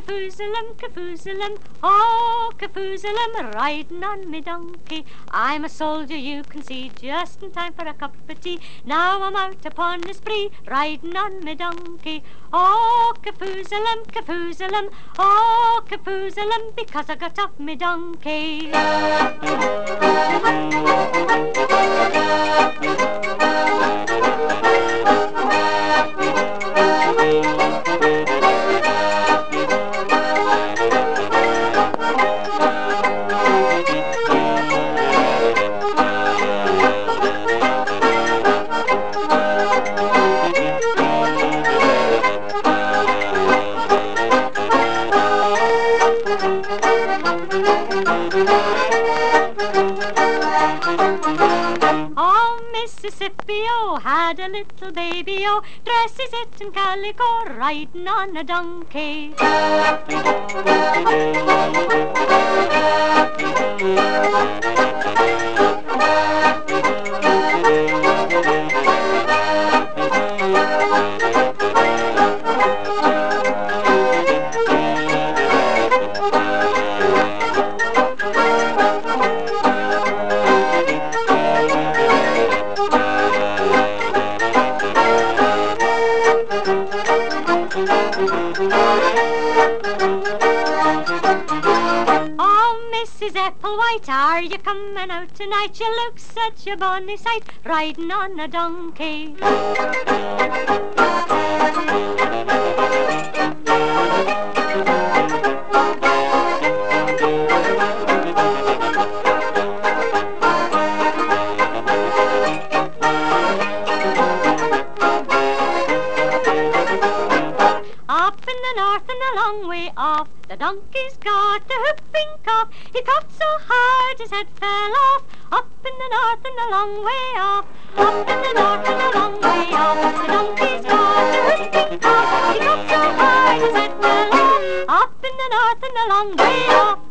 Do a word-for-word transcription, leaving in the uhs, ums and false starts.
Kafoozalum, Kafoozalum, oh, Kafoozalum, riding on me donkey. I'm a soldier, you can see, just in time for a cup of tea. Now I'm out upon the spree, riding on me donkey. Oh, Kafoozalum, Kafoozalum, oh, Kafoozalum, because I got off me donkey. Oh, Mississippi, oh, had a little baby, oh, dresses it in calico, riding on a donkey. Oh, Missus Applewhite, are you coming out tonight? You look such a bonny sight, riding on a donkey. Up in the north and a long way off, the donkey's got the whooping cough. He coughed so hard his head fell off. Up in the north and a long way off. Up in the north and a long way off, the donkey's got the whooping cough. He coughed so hard his head fell off. Up in the north and a long way off.